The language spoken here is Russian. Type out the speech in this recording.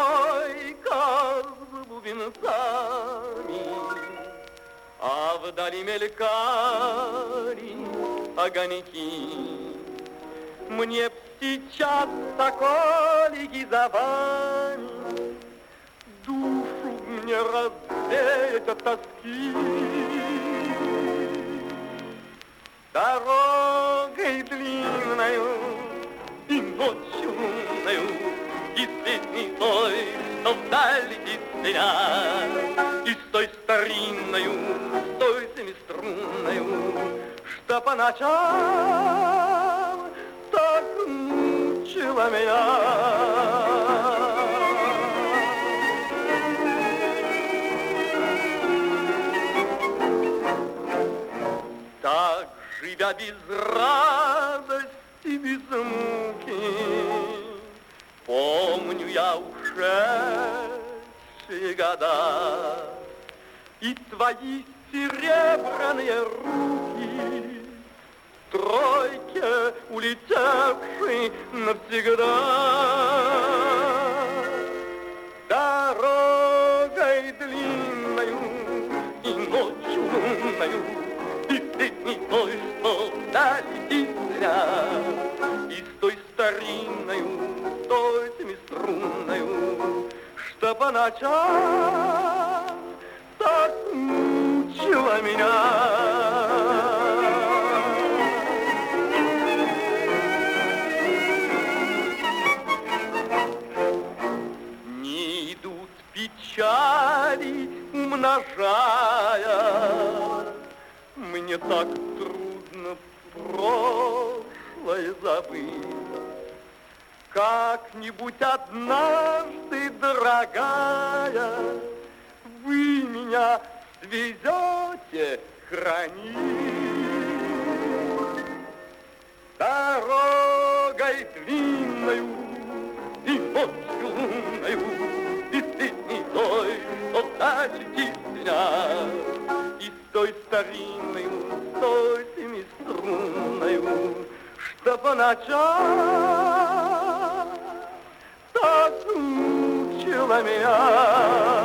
тройка с бубенцами, а вдали мелькали огоньки. Мне б сейчас соколики за вами, душу мне развеять от тоски. Дорогой длинною и ночью лунною, и светлой той, что вдаль летит меня, и с той старинною, с той семиструнною, что по ночам так мучила меня. Так, живя без радости, без муки, помню я ушедшие года и твои серебряные руки, тройке улетевшей навсегда. Дорогой длинною и ночью лунною, и средней той, что далеки зря, и с той старинною, с той семиструнною, что по ночам так мучила меня. Не идут печали, умножая, мне так трудно прошлое забыть. Как-нибудь однажды, дорогая, вы меня свезете хранить. Дорогой длинною и ночью лунною, и средней той, что вдаль летит меня, и с той старинною, с той семиструнною, что по ночам так мучила меня.